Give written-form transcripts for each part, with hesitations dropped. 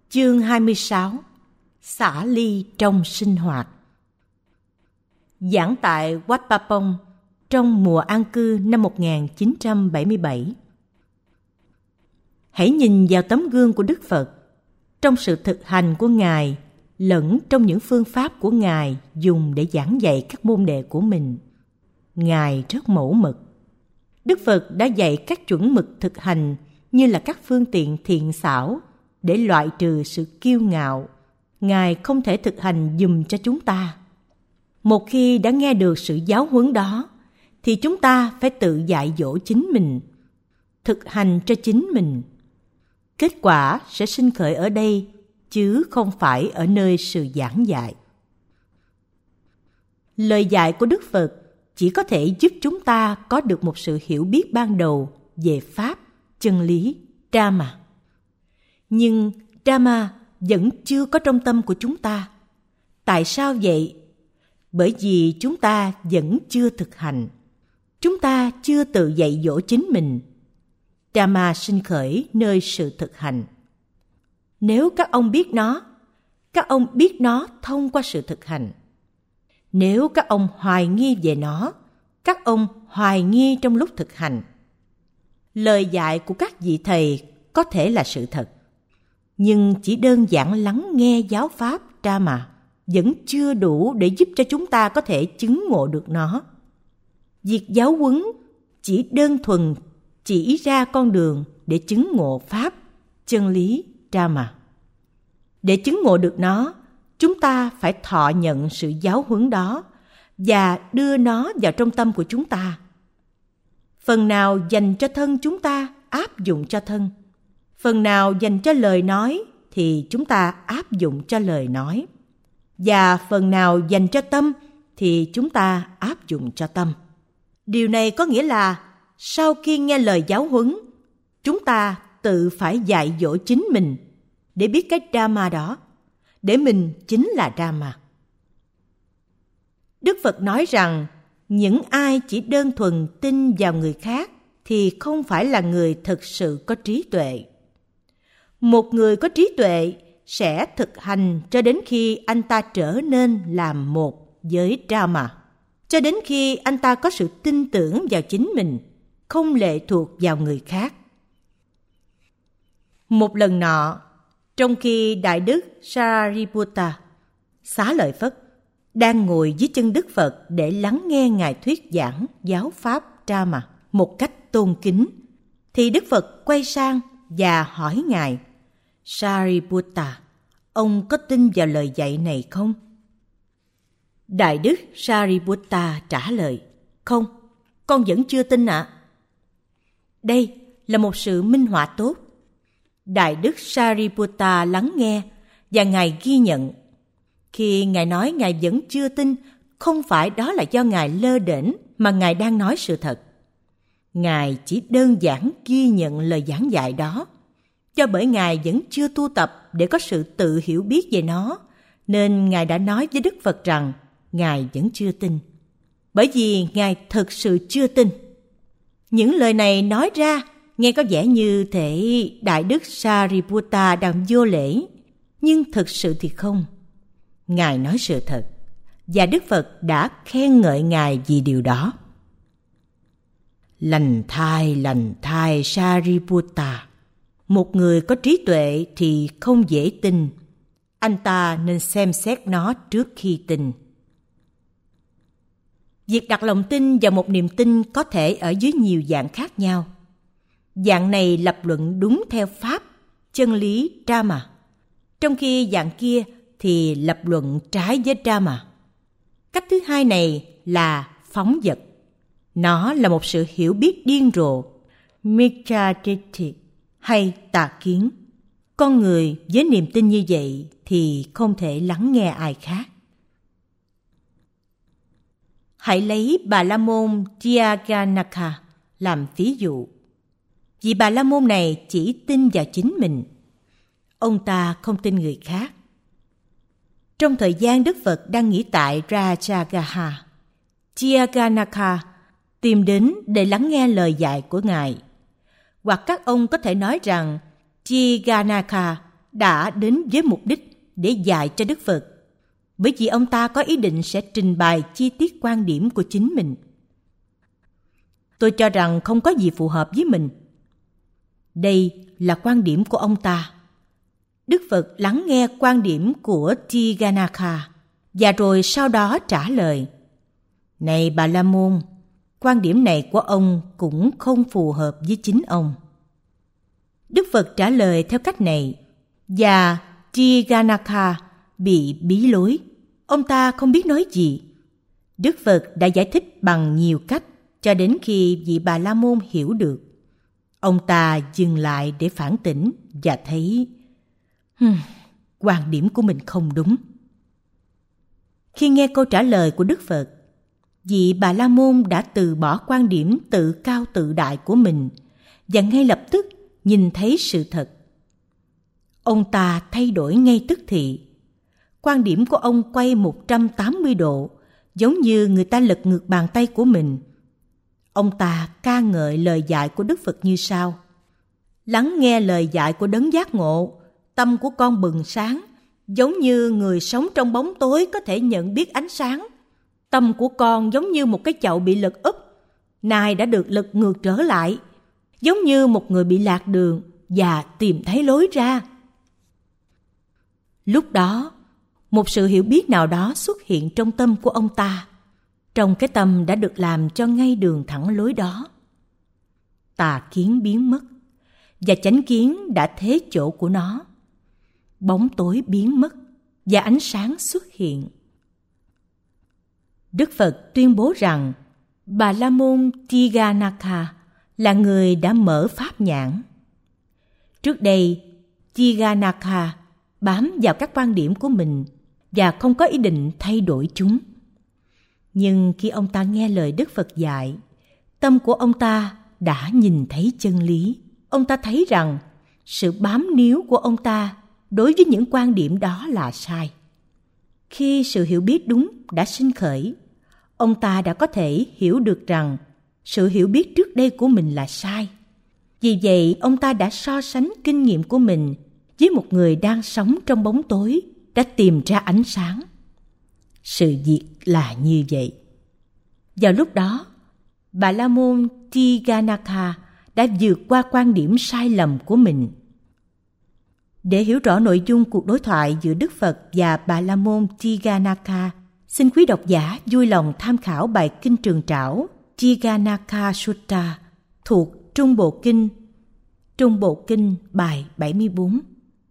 Chương 26. Xả ly trong sinh hoạt. Giảng tại Wat Pa Pong trong mùa an cư năm 1977. Hãy nhìn vào tấm gương của Đức Phật, trong sự thực hành của Ngài lẫn trong những phương pháp của Ngài dùng để giảng dạy các môn đệ của mình. Ngài rất mẫu mực. Đức Phật đã dạy các chuẩn mực thực hành như là các phương tiện thiện xảo để loại trừ sự kiêu ngạo. Ngài không thể thực hành giùm cho chúng ta. Một khi đã nghe được sự giáo huấn đó, thì chúng ta phải tự dạy dỗ chính mình, thực hành cho chính mình. Kết quả sẽ sinh khởi ở đây, chứ không phải ở nơi sự giảng dạy. Lời dạy của Đức Phật chỉ có thể giúp chúng ta có được một sự hiểu biết ban đầu về Pháp, chân lý, Dhamma. Nhưng Dhamma vẫn chưa có trong tâm của chúng ta. Tại sao vậy? Bởi vì chúng ta vẫn chưa thực hành. Chúng ta chưa tự dạy dỗ chính mình. Dhamma sinh khởi nơi sự thực hành. Nếu các ông biết nó, các ông biết nó thông qua sự thực hành. Nếu các ông hoài nghi về nó, các ông hoài nghi trong lúc thực hành. Lời dạy của các vị thầy có thể là sự thật, nhưng chỉ đơn giản lắng nghe giáo pháp Dhamma vẫn chưa đủ để giúp cho chúng ta có thể chứng ngộ được nó. Việc giáo huấn chỉ đơn thuần chỉ ra con đường để chứng ngộ pháp, chân lý Dhamma. Để chứng ngộ được nó, chúng ta phải thọ nhận sự giáo huấn đó và đưa nó vào trong tâm của chúng ta. Phần nào dành cho thân chúng ta áp dụng cho thân. Phần nào dành cho lời nói thì chúng ta áp dụng cho lời nói. Và phần nào dành cho tâm thì chúng ta áp dụng cho tâm. Điều này có nghĩa là sau khi nghe lời giáo huấn, chúng ta tự phải dạy dỗ chính mình để biết cái Dhamma đó, để mình chính là Dhamma. Đức Phật nói rằng những ai chỉ đơn thuần tin vào người khác thì không phải là người thực sự có trí tuệ. Một người có trí tuệ sẽ thực hành cho đến khi anh ta trở nên làm một với Dhamma, cho đến khi anh ta có sự tin tưởng vào chính mình, không lệ thuộc vào người khác. Một lần nọ, trong khi Đại Đức Sariputta, Xá Lợi Phất, đang ngồi dưới chân Đức Phật để lắng nghe Ngài thuyết giảng giáo pháp Dhamma một cách tôn kính, thì Đức Phật quay sang và hỏi Ngài: Sariputta, ông có tin vào lời dạy này không? Đại Đức Sariputta trả lời: Không, con vẫn chưa tin ạ. Đây là một sự minh họa tốt. Đại Đức Sariputta lắng nghe và Ngài ghi nhận. Khi Ngài nói Ngài vẫn chưa tin, không phải đó là do Ngài lơ đễnh mà Ngài đang nói sự thật. Ngài chỉ đơn giản ghi nhận lời giảng dạy đó. Do bởi Ngài vẫn chưa tu tập để có sự tự hiểu biết về nó, nên Ngài đã nói với Đức Phật rằng Ngài vẫn chưa tin. Bởi vì Ngài thực sự chưa tin. Những lời này nói ra nghe có vẻ như thể Đại Đức Sariputta đang vô lễ, nhưng thực sự thì không. Ngài nói sự thật, và Đức Phật đã khen ngợi Ngài vì điều đó. Lành thai Sariputta. Một người có trí tuệ thì không dễ tin. Anh ta nên xem xét nó trước khi tin. Việc đặt lòng tin vào một niềm tin có thể ở dưới nhiều dạng khác nhau. Dạng này lập luận đúng theo pháp, chân lý Dhamma, trong khi dạng kia thì lập luận trái với Dhamma. Cách thứ hai này là phóng dật. Nó là một sự hiểu biết điên rồ, Micchaditti, hay tà kiến. Con người với niềm tin như vậy thì không thể lắng nghe ai khác. Hãy lấy Bà La Môn Jyaganaka làm ví dụ. Vì Bà La Môn này chỉ tin vào chính mình. Ông ta không tin người khác. Trong thời gian Đức Phật đang nghỉ tại Rajagaha, Jyaganaka tìm đến để lắng nghe lời dạy của Ngài. Hoặc các ông có thể nói rằng Jyaganaka đã đến với mục đích để dạy cho Đức Phật, bởi vì ông ta có ý định sẽ trình bày chi tiết quan điểm của chính mình. Tôi cho rằng không có gì phù hợp với mình. Đây là quan điểm của ông ta. Đức Phật lắng nghe quan điểm của Tighanakha và rồi sau đó trả lời: Này Bà La Môn, quan điểm này của ông cũng không phù hợp với chính ông. Đức Phật trả lời theo cách này và Tighanakha bị bí lối. Ông ta không biết nói gì. Đức Phật đã giải thích bằng nhiều cách cho đến khi vị Bà La Môn hiểu được. Ông ta dừng lại để phản tỉnh và thấy quan điểm của mình không đúng. Khi nghe câu trả lời của Đức Phật, vị Bà La Môn đã từ bỏ quan điểm tự cao tự đại của mình và ngay lập tức nhìn thấy sự thật. Ông ta thay đổi ngay tức thì. Quan điểm của ông quay 180 độ, giống như người ta lật ngược bàn tay của mình. Ông ta ca ngợi lời dạy của Đức Phật như sau: Lắng nghe lời dạy của đấng giác ngộ, tâm của con bừng sáng, giống như người sống trong bóng tối có thể nhận biết ánh sáng. Tâm của con giống như một cái chậu bị lật úp, nay đã được lật ngược trở lại, giống như một người bị lạc đường và tìm thấy lối ra. Lúc đó, một sự hiểu biết nào đó xuất hiện trong tâm của ông ta. Trong cái tâm đã được làm cho ngay đường thẳng lối đó. Tà kiến biến mất, và chánh kiến đã thế chỗ của nó. Bóng tối biến mất, và ánh sáng xuất hiện. Đức Phật tuyên bố rằng Bà La Môn Tighanakha là người đã mở pháp nhãn. Trước đây, Tighanakha bám vào các quan điểm của mình và không có ý định thay đổi chúng. Nhưng khi ông ta nghe lời Đức Phật dạy, tâm của ông ta đã nhìn thấy chân lý. Ông ta thấy rằng sự bám níu của ông ta đối với những quan điểm đó là sai. Khi sự hiểu biết đúng đã sinh khởi, ông ta đã có thể hiểu được rằng sự hiểu biết trước đây của mình là sai. Vì vậy, ông ta đã so sánh kinh nghiệm của mình với một người đang sống trong bóng tối, đã tìm ra ánh sáng. Sự việc là như vậy. Vào lúc đó, Bà La Môn Tighanakha đã vượt qua quan điểm sai lầm của mình. Để hiểu rõ nội dung cuộc đối thoại giữa Đức Phật và Bà La Môn Tighanakha, xin quý độc giả vui lòng tham khảo bài kinh Trường Trảo Tighanakha Sutta thuộc Trung Bộ Kinh bài 74.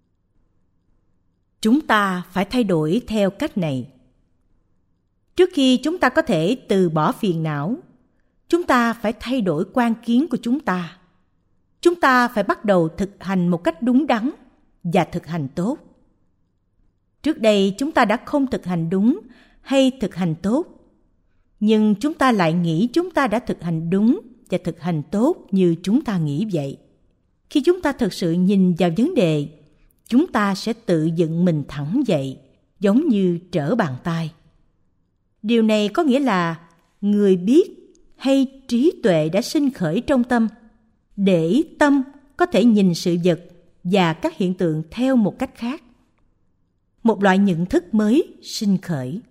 Chúng ta phải thay đổi theo cách này. Trước khi chúng ta có thể từ bỏ phiền não, chúng ta phải thay đổi quan kiến của chúng ta. Chúng ta phải bắt đầu thực hành một cách đúng đắn và thực hành tốt. Trước đây chúng ta đã không thực hành đúng hay thực hành tốt, nhưng chúng ta lại nghĩ chúng ta đã thực hành đúng và thực hành tốt như chúng ta nghĩ vậy. Khi chúng ta thực sự nhìn vào vấn đề, chúng ta sẽ tự dựng mình thẳng dậy, giống như trở bàn tay. Điều này có nghĩa là người biết hay trí tuệ đã sinh khởi trong tâm, để tâm có thể nhìn sự vật và các hiện tượng theo một cách khác. Một loại nhận thức mới sinh khởi.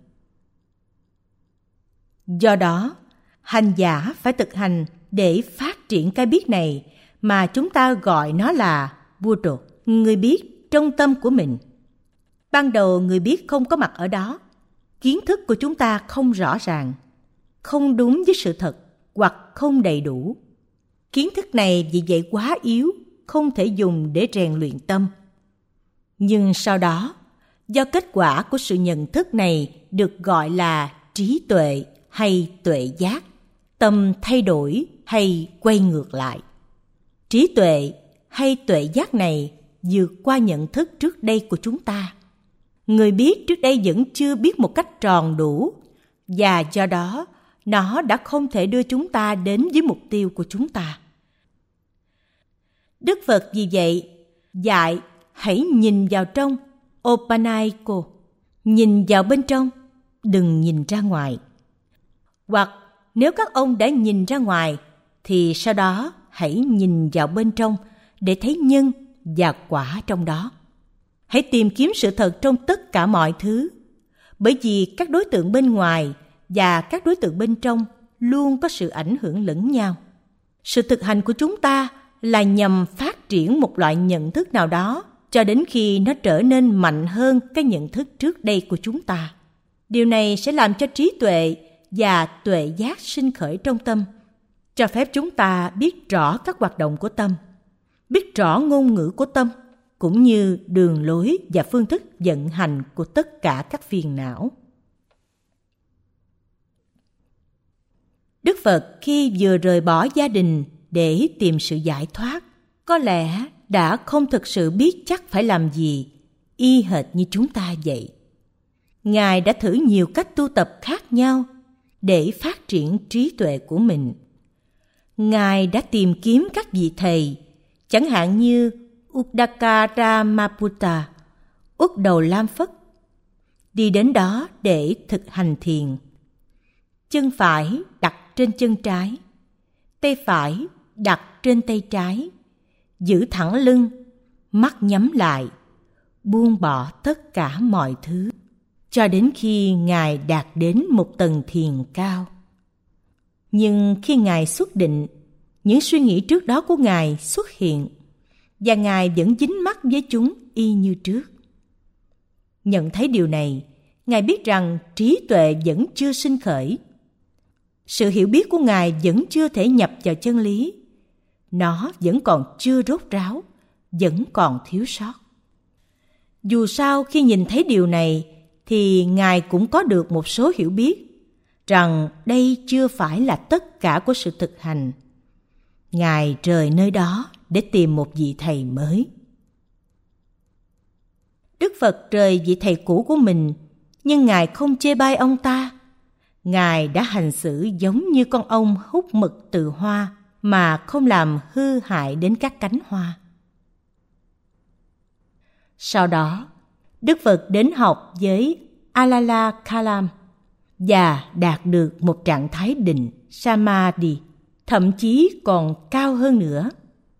Do đó, hành giả phải thực hành để phát triển cái biết này mà chúng ta gọi nó là Buddha, người biết trong tâm của mình. Ban đầu người biết không có mặt ở đó. Kiến thức của chúng ta không rõ ràng, không đúng với sự thật hoặc không đầy đủ. Kiến thức này vì vậy quá yếu, không thể dùng để rèn luyện tâm. Nhưng sau đó, do kết quả của sự nhận thức này được gọi là trí tuệ hay tuệ giác, tâm thay đổi hay quay ngược lại. Trí tuệ hay tuệ giác này vượt qua nhận thức trước đây của chúng ta. Người biết trước đây vẫn chưa biết một cách tròn đủ, và do đó nó đã không thể đưa chúng ta đến với mục tiêu của chúng ta. Đức Phật vì vậy dạy hãy nhìn vào trong, Opanaiko, nhìn vào bên trong, đừng nhìn ra ngoài. Hoặc nếu các ông đã nhìn ra ngoài, thì sau đó hãy nhìn vào bên trong để thấy nhân và quả trong đó. Hãy tìm kiếm sự thật trong tất cả mọi thứ, bởi vì các đối tượng bên ngoài và các đối tượng bên trong luôn có sự ảnh hưởng lẫn nhau. Sự thực hành của chúng ta là nhằm phát triển một loại nhận thức nào đó cho đến khi nó trở nên mạnh hơn cái nhận thức trước đây của chúng ta. Điều này sẽ làm cho trí tuệ và tuệ giác sinh khởi trong tâm, cho phép chúng ta biết rõ các hoạt động của tâm, biết rõ ngôn ngữ của tâm, cũng như đường lối và phương thức vận hành của tất cả các phiền não. Đức Phật khi vừa rời bỏ gia đình để tìm sự giải thoát, có lẽ đã không thực sự biết chắc phải làm gì, y hệt như chúng ta vậy. Ngài đã thử nhiều cách tu tập khác nhau để phát triển trí tuệ của mình. Ngài đã tìm kiếm các vị thầy, chẳng hạn như Uddaka Ramaputta, Úc Đầu Lam Phất, đi đến đó để thực hành thiền. Chân phải đặt trên chân trái, tay phải đặt trên tay trái, giữ thẳng lưng, mắt nhắm lại, buông bỏ tất cả mọi thứ, cho đến khi Ngài đạt đến một tầng thiền cao. Nhưng khi Ngài xuất định, những suy nghĩ trước đó của Ngài xuất hiện, và Ngài vẫn dính mắc với chúng y như trước. Nhận thấy điều này, Ngài biết rằng trí tuệ vẫn chưa sinh khởi. Sự hiểu biết của Ngài vẫn chưa thể nhập vào chân lý. Nó vẫn còn chưa rốt ráo, vẫn còn thiếu sót. Dù sao khi nhìn thấy điều này, thì Ngài cũng có được một số hiểu biết rằng đây chưa phải là tất cả của sự thực hành. Ngài rời nơi đó để tìm một vị thầy mới. Đức Phật rời vị thầy cũ của mình, nhưng Ngài không chê bai ông ta. Ngài đã hành xử giống như con ong hút mật từ hoa mà không làm hư hại đến các cánh hoa. Sau đó, Đức Phật đến học với Alala Kalam và đạt được một trạng thái định Samadhi, thậm chí còn cao hơn nữa.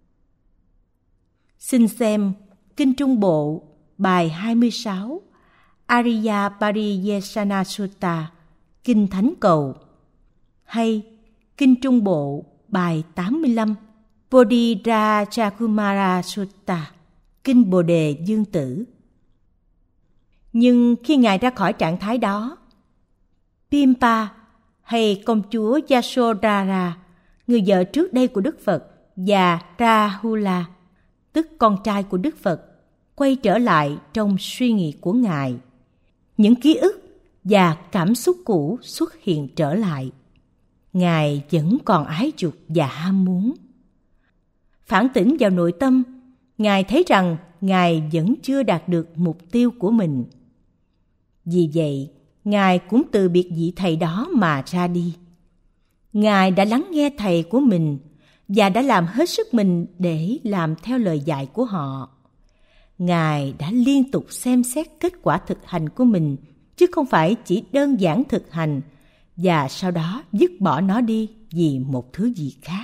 Xin xem Kinh Trung Bộ, bài 26, Ariya Pariyesana Sutta, Kinh Thánh Cầu, hay Kinh Trung Bộ, bài 85, Bodhirajakumara Sutta, Kinh Bồ Đề Dương Tử. Nhưng khi Ngài ra khỏi trạng thái đó, Pimpa hay công chúa Yasodhara, người vợ trước đây của Đức Phật, và Rahula, tức con trai của Đức Phật, quay trở lại trong suy nghĩ của Ngài. Những ký ức và cảm xúc cũ xuất hiện trở lại. Ngài vẫn còn ái dục và ham muốn. Phản tỉnh vào nội tâm, Ngài thấy rằng Ngài vẫn chưa đạt được mục tiêu của mình. Vì vậy, Ngài cũng từ biệt vị thầy đó mà ra đi. Ngài đã lắng nghe thầy của mình và đã làm hết sức mình để làm theo lời dạy của họ. Ngài đã liên tục xem xét kết quả thực hành của mình, chứ không phải chỉ đơn giản thực hành và sau đó dứt bỏ nó đi vì một thứ gì khác.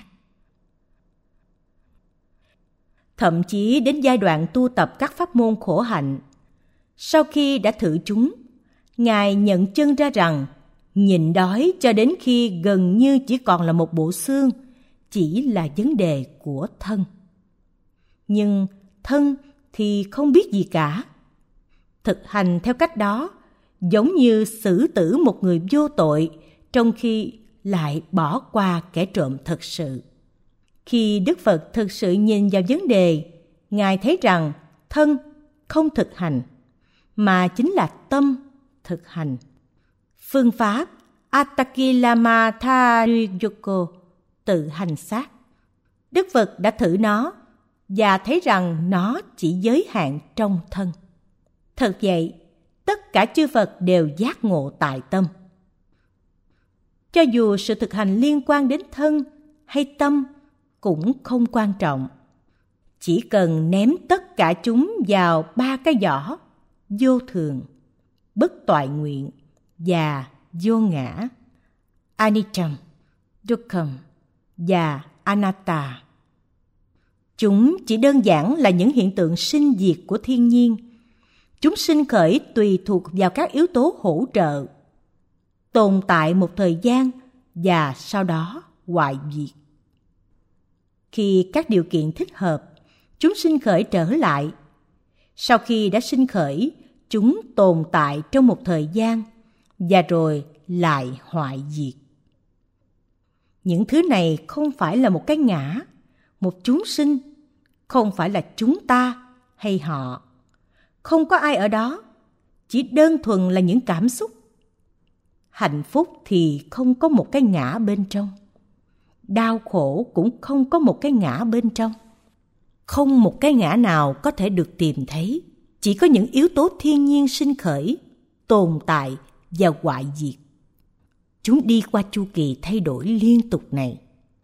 Thậm chí đến giai đoạn tu tập các pháp môn khổ hạnh, sau khi đã thử chúng, Ngài nhận chân ra rằng nhịn đói cho đến khi gần như chỉ còn là một bộ xương chỉ là vấn đề của thân. Nhưng thân thì không biết gì cả. Thực hành theo cách đó giống như xử tử một người vô tội, trong khi lại bỏ qua kẻ trộm thật sự. Khi Đức Phật thực sự nhìn vào vấn đề, Ngài thấy rằng thân không thực hành, mà chính là tâm thực hành. Phương pháp Attakilamathayuko, tự hành sát. Đức Phật đã thử nó và thấy rằng nó chỉ giới hạn trong thân. Thật vậy, tất cả chư Phật đều giác ngộ tại tâm. Cho dù sự thực hành liên quan đến thân hay tâm cũng không quan trọng. Chỉ cần ném tất cả chúng vào ba cái giỏ: vô thường, bất toại nguyện và vô ngã, anicca, dukkha và anatta. Chúng chỉ đơn giản là những hiện tượng sinh diệt của thiên nhiên, Chúng sinh khởi tùy thuộc vào các yếu tố hỗ trợ, tồn tại một thời gian và sau đó hoại diệt. Khi các điều kiện thích hợp, chúng sinh khởi trở lại. Sau khi đã sinh khởi, chúng tồn tại trong một thời gian và rồi lại hoại diệt. Những thứ này không phải là một cái ngã, một chúng sinh, không phải là chúng ta hay họ. Không có ai ở đó, chỉ đơn thuần là những cảm xúc. Hạnh phúc thì không có một cái ngã bên trong. Đau khổ cũng không có một cái ngã bên trong. Không một cái ngã nào có thể được tìm thấy. Chỉ có những yếu tố thiên nhiên sinh khởi, tồn tại và hoại diệt. Chúng đi qua chu kỳ thay đổi liên tục này.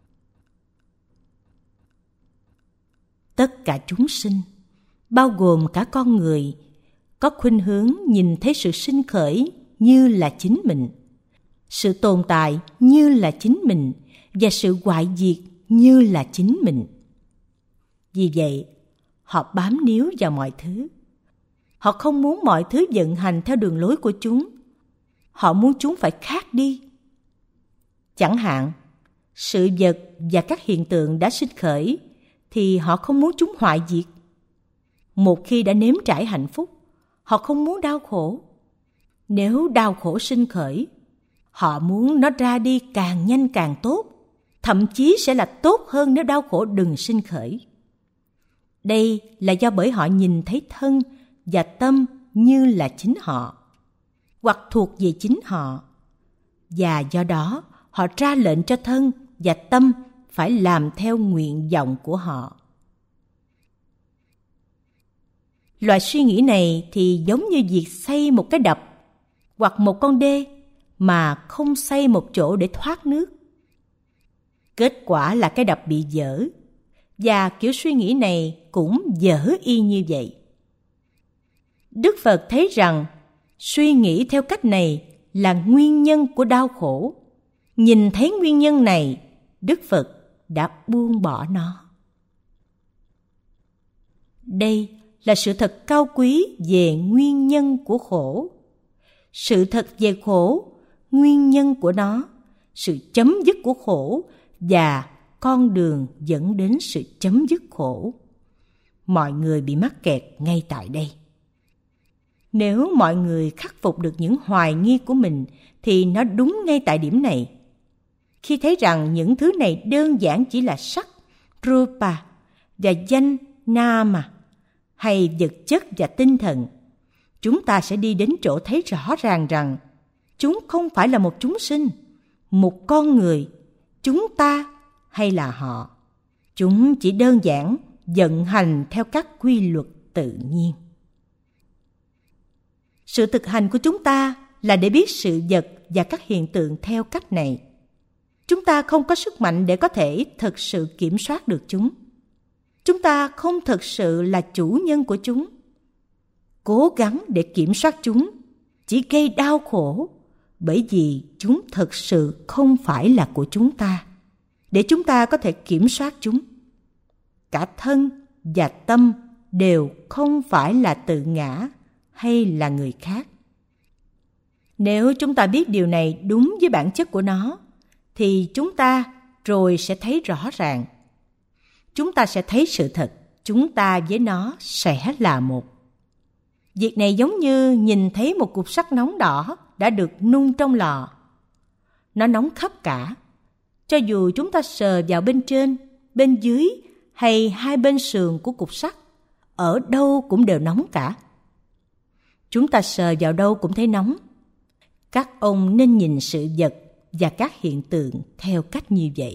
Tất cả chúng sinh, bao gồm cả con người, có khuynh hướng nhìn thấy sự sinh khởi như là chính mình, sự tồn tại như là chính mình và sự hoại diệt như là chính mình. Vì vậy, họ bám níu vào mọi thứ. Họ không muốn mọi thứ vận hành theo đường lối của chúng. Họ muốn chúng phải khác đi. Chẳng hạn, sự vật và các hiện tượng đã sinh khởi thì họ không muốn chúng hoại diệt. Một khi đã nếm trải hạnh phúc, họ không muốn đau khổ. Nếu đau khổ sinh khởi, họ muốn nó ra đi càng nhanh càng tốt, thậm chí sẽ là tốt hơn nếu đau khổ đừng sinh khởi. Đây là do bởi họ nhìn thấy thân và tâm như là chính họ, hoặc thuộc về chính họ, và do đó họ ra lệnh cho thân và tâm phải làm theo nguyện vọng của họ. Loại suy nghĩ này thì giống như việc xây một cái đập hoặc một con đê mà không xây một chỗ để thoát nước. Kết quả là cái đập bị vỡ, và kiểu suy nghĩ này cũng vỡ y như vậy. Đức Phật thấy rằng suy nghĩ theo cách này là nguyên nhân của đau khổ. Nhìn thấy nguyên nhân này, Đức Phật đã buông bỏ nó. Đây là sự thật cao quý về nguyên nhân của khổ. Sự thật về khổ, nguyên nhân của nó, sự chấm dứt của khổ và con đường dẫn đến sự chấm dứt khổ. Mọi người bị mắc kẹt ngay tại đây. Nếu mọi người khắc phục được những hoài nghi của mình thì nó đúng ngay tại điểm này. Khi thấy rằng những thứ này đơn giản chỉ là sắc, rupa, và danh, nama, hay vật chất và tinh thần, chúng ta sẽ đi đến chỗ thấy rõ ràng rằng chúng không phải là một chúng sinh, một con người, chúng ta hay là họ. Chúng chỉ đơn giản vận hành theo các quy luật tự nhiên. Sự thực hành của chúng ta là để biết sự vật và các hiện tượng theo cách này. Chúng ta không có sức mạnh để có thể thực sự kiểm soát được chúng. Chúng ta không thực sự là chủ nhân của chúng. Cố gắng để kiểm soát chúng chỉ gây đau khổ, bởi vì chúng thực sự không phải là của chúng ta. Để chúng ta có thể kiểm soát chúng, cả thân và tâm đều không phải là tự ngã hay là người khác. Nếu chúng ta biết điều này đúng với bản chất của nó, thì chúng ta rồi sẽ thấy rõ ràng. Chúng ta sẽ thấy sự thật, chúng ta với nó sẽ là một. Việc này giống như nhìn thấy một cục sắt nóng đỏ đã được nung trong lò. Nó nóng khắp cả. Cho dù chúng ta sờ vào bên trên, bên dưới hay hai bên sườn của cục sắt, ở đâu cũng đều nóng cả. Chúng ta sờ vào đâu cũng thấy nóng. Các ông nên nhìn sự vật và các hiện tượng theo cách như vậy.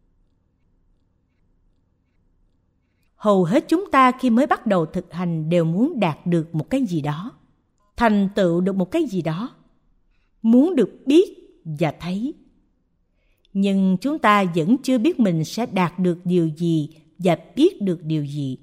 Hầu hết chúng ta khi mới bắt đầu thực hành đều muốn đạt được một cái gì đó, thành tựu được một cái gì đó, muốn được biết và thấy. Nhưng chúng ta vẫn chưa biết mình sẽ đạt được điều gì và biết được điều gì.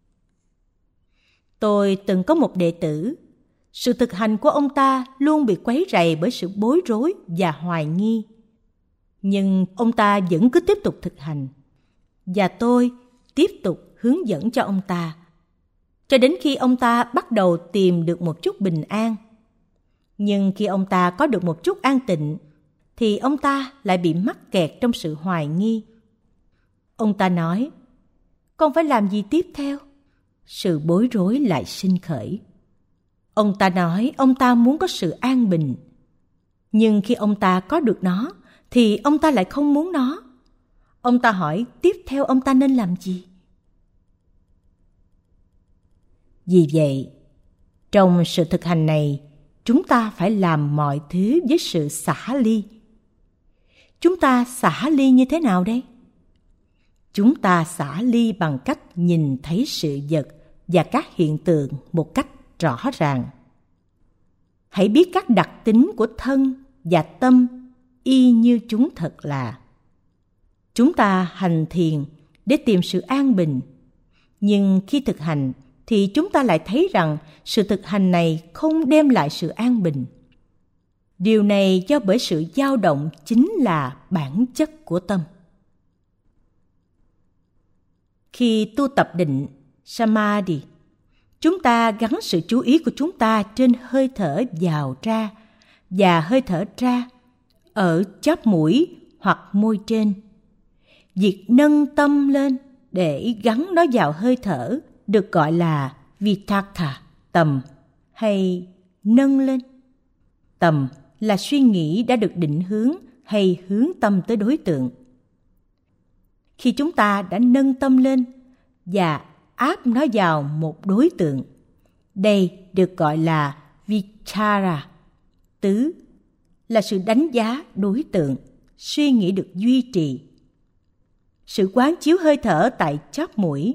Tôi từng có một đệ tử, sự thực hành của ông ta luôn bị quấy rầy bởi sự bối rối và hoài nghi. Nhưng ông ta vẫn cứ tiếp tục thực hành, và tôi tiếp tục hướng dẫn cho ông ta. cho đến khi ông ta bắt đầu tìm được một chút bình an. Nhưng khi ông ta có được một chút an tịnh, thì ông ta lại bị mắc kẹt trong sự hoài nghi. Ông ta nói, con phải làm gì tiếp theo? Sự bối rối lại sinh khởi. Ông ta nói ông ta muốn có sự an bình. Nhưng khi ông ta có được nó, thì ông ta lại không muốn nó. Ông ta hỏi tiếp theo ông ta nên làm gì? Vì vậy, trong sự thực hành này, chúng ta phải làm mọi thứ với sự xả ly. Chúng ta xả ly như thế nào đây? Chúng ta xả ly bằng cách nhìn thấy sự vật và các hiện tượng một cách rõ ràng. Hãy biết các đặc tính của thân và tâm y như chúng thật là. Chúng ta hành thiền để tìm sự an bình, nhưng khi thực hành thì chúng ta lại thấy rằng sự thực hành này không đem lại sự an bình. Điều này do bởi sự dao động chính là bản chất của tâm. Khi tu tập định, Samadhi, chúng ta gắn sự chú ý của chúng ta trên hơi thở vào ra và hơi thở ra ở chóp mũi hoặc môi trên. Việc nâng tâm lên để gắn nó vào hơi thở được gọi là vitakka, tầm, hay nâng lên. Tầm là suy nghĩ đã được định hướng hay hướng tâm tới đối tượng. Khi chúng ta đã nâng tâm lên và áp nó vào một đối tượng, đây được gọi là vichara. Tứ là sự đánh giá đối tượng, suy nghĩ được duy trì. Sự quán chiếu hơi thở tại chóp mũi.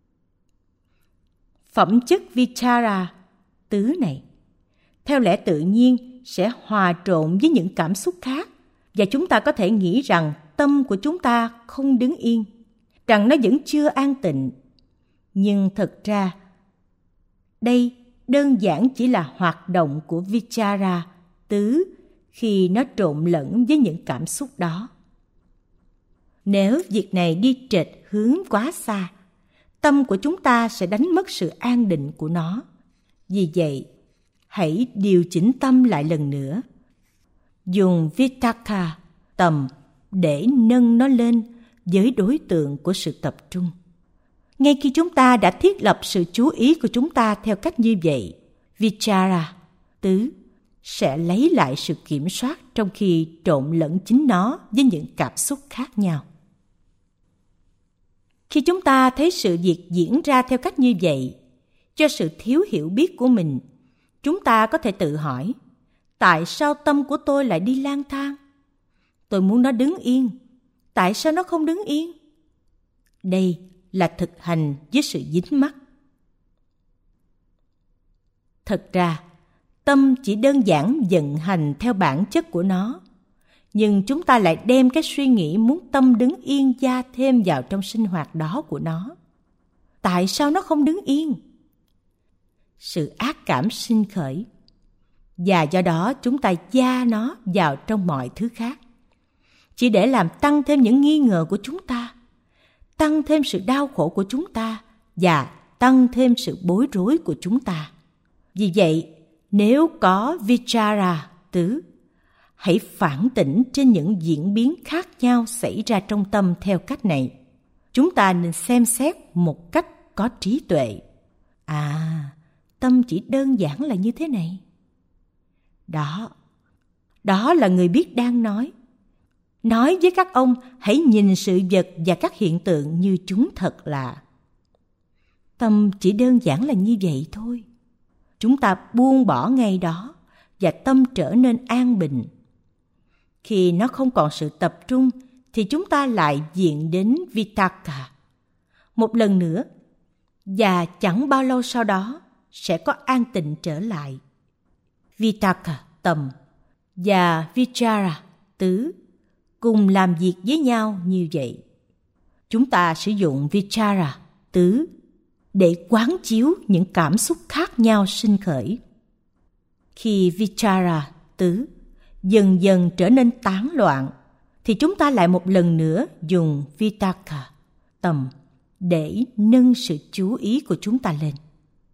Phẩm chất vichara tứ này, theo lẽ tự nhiên, sẽ hòa trộn với những cảm xúc khác, và chúng ta có thể nghĩ rằng tâm của chúng ta không đứng yên, rằng nó vẫn chưa an tịnh. Nhưng thực ra, đây đơn giản chỉ là hoạt động của vichara tứ khi nó trộn lẫn với những cảm xúc đó. Nếu việc này đi trệch hướng quá xa, tâm của chúng ta sẽ đánh mất sự an định của nó. Vì vậy, hãy điều chỉnh tâm lại lần nữa. Dùng vitakka, tầm, để nâng nó lên với đối tượng của sự tập trung. Ngay khi chúng ta đã thiết lập sự chú ý của chúng ta theo cách như vậy, vichara, tứ, sẽ lấy lại sự kiểm soát trong khi trộn lẫn chính nó với những cảm xúc khác nhau. Khi chúng ta thấy sự việc diễn ra theo cách như vậy, do sự thiếu hiểu biết của mình, chúng ta có thể tự hỏi, tại sao tâm của tôi lại đi lang thang? Tôi muốn nó đứng yên, tại sao nó không đứng yên? Đây là thực hành với sự dính mắc. Thật ra, tâm chỉ đơn giản vận hành theo bản chất của nó, nhưng chúng ta lại đem cái suy nghĩ muốn tâm đứng yên gia thêm vào trong sinh hoạt đó của nó. Tại sao nó không đứng yên? Sự ác cảm sinh khởi, và do đó chúng ta gia nó vào trong mọi thứ khác, chỉ để làm tăng thêm những nghi ngờ của chúng ta, tăng thêm sự đau khổ của chúng ta và tăng thêm sự bối rối của chúng ta. Vì vậy, nếu có vichara tứ, hãy phản tỉnh trên những diễn biến khác nhau xảy ra trong tâm theo cách này. Chúng ta nên xem xét một cách có trí tuệ. Tâm chỉ đơn giản là như thế này. Đó là người biết đang nói. Nói với các ông, hãy nhìn sự vật và các hiện tượng như chúng thật là. Tâm chỉ đơn giản là như vậy thôi. Chúng ta buông bỏ ngay đó và tâm trở nên an bình. Khi nó không còn sự tập trung thì chúng ta lại diện đến vitakka một lần nữa, và chẳng bao lâu sau đó sẽ có an tịnh trở lại. Vitakka tầm và vichara tứ cùng làm việc với nhau như vậy. Chúng ta sử dụng vichara tứ để quán chiếu những cảm xúc khác nhau sinh khởi. Khi vichara tứ dần dần trở nên tán loạn, thì chúng ta lại một lần nữa dùng vitakka tầm để nâng sự chú ý của chúng ta lên.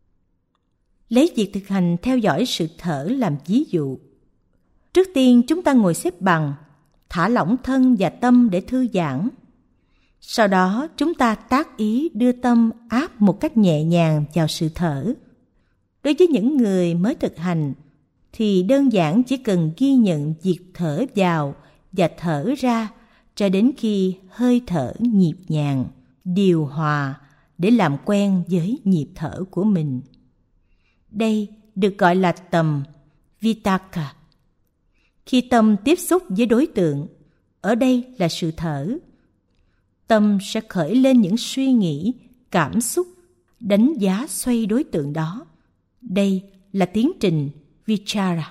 Lấy việc thực hành theo dõi sự thở làm ví dụ. Trước tiên chúng ta ngồi xếp bằng, thả lỏng thân và tâm để thư giãn. Sau đó chúng ta tác ý đưa tâm áp một cách nhẹ nhàng vào sự thở. Đối với những người mới thực hành thì đơn giản chỉ cần ghi nhận việc thở vào và thở ra cho đến khi hơi thở nhịp nhàng, điều hòa để làm quen với nhịp thở của mình. Đây được gọi là tầm Vitakka. Khi tâm tiếp xúc với đối tượng, ở đây là sự thở, tâm sẽ khởi lên những suy nghĩ, cảm xúc, đánh giá xoay đối tượng đó. Đây là tiến trình Vichara.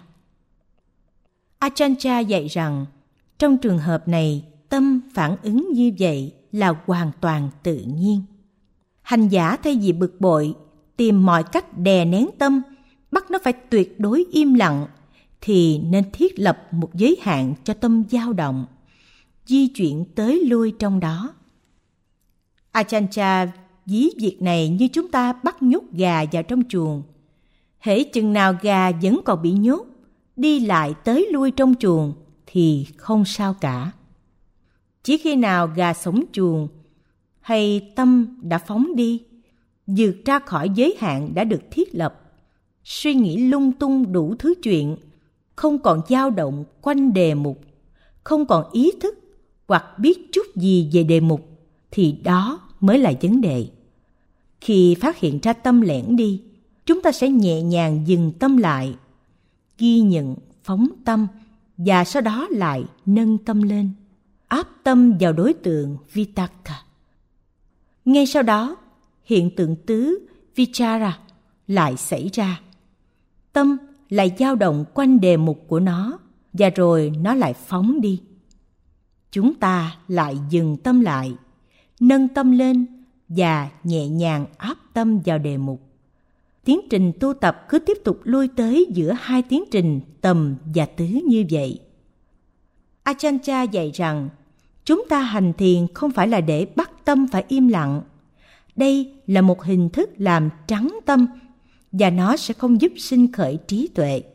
Ajahn Chah dạy rằng trong trường hợp này, tâm phản ứng như vậy là hoàn toàn tự nhiên. Hành giả thay vì bực bội, tìm mọi cách đè nén tâm, bắt nó phải tuyệt đối im lặng, thì nên thiết lập một giới hạn cho tâm dao động, di chuyển tới lui trong đó. Ajahn Chah ví việc này như chúng ta bắt nhốt gà vào trong chuồng. Hễ chừng nào gà vẫn còn bị nhốt, đi lại tới lui trong chuồng thì không sao cả. Chỉ khi nào gà sống chuồng hay tâm đã phóng đi, vượt ra khỏi giới hạn đã được thiết lập, suy nghĩ lung tung đủ thứ chuyện, không còn dao động quanh đề mục, không còn ý thức hoặc biết chút gì về đề mục, thì đó mới là vấn đề. Khi phát hiện ra tâm lẻn đi, chúng ta sẽ nhẹ nhàng dừng tâm lại, ghi nhận, phóng tâm và sau đó lại nâng tâm lên, áp tâm vào đối tượng Vitakka. Ngay sau đó, hiện tượng tứ Vichara lại xảy ra. Tâm lại dao động quanh đề mục của nó và rồi nó lại phóng đi. Chúng ta lại dừng tâm lại, nâng tâm lên và nhẹ nhàng áp tâm vào đề mục. Tiến trình tu tập cứ tiếp tục lui tới giữa hai tiến trình tầm và tứ như vậy. Ajahn Chah dạy rằng chúng ta hành thiền không phải là để bắt tâm phải im lặng. Đây là một hình thức làm trắng tâm và nó sẽ không giúp sinh khởi trí tuệ.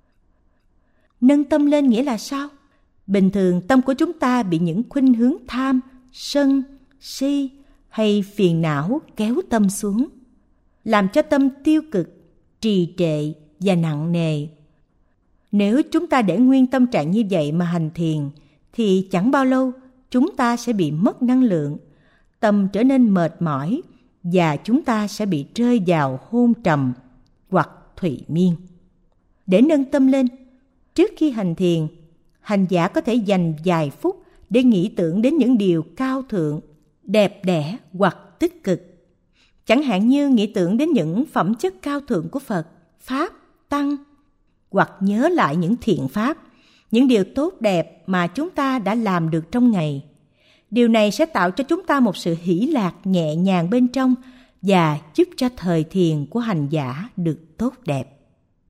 Nâng tâm lên nghĩa là sao? Bình thường tâm của chúng ta bị những khuynh hướng tham, sân, si hay phiền não kéo tâm xuống, làm cho tâm tiêu cực, trì trệ và nặng nề. Nếu chúng ta để nguyên tâm trạng như vậy mà hành thiền, thì chẳng bao lâu chúng ta sẽ bị mất năng lượng, tâm trở nên mệt mỏi và chúng ta sẽ bị rơi vào hôn trầm hoặc thụy miên. Để nâng tâm lên, trước khi hành thiền, hành giả có thể dành vài phút để nghĩ tưởng đến những điều cao thượng, đẹp đẽ hoặc tích cực. Chẳng hạn như nghĩ tưởng đến những phẩm chất cao thượng của Phật, Pháp, Tăng, hoặc nhớ lại những thiện pháp, những điều tốt đẹp mà chúng ta đã làm được trong ngày. Điều này sẽ tạo cho chúng ta một sự hỷ lạc nhẹ nhàng bên trong và giúp cho thời thiền của hành giả được tốt đẹp.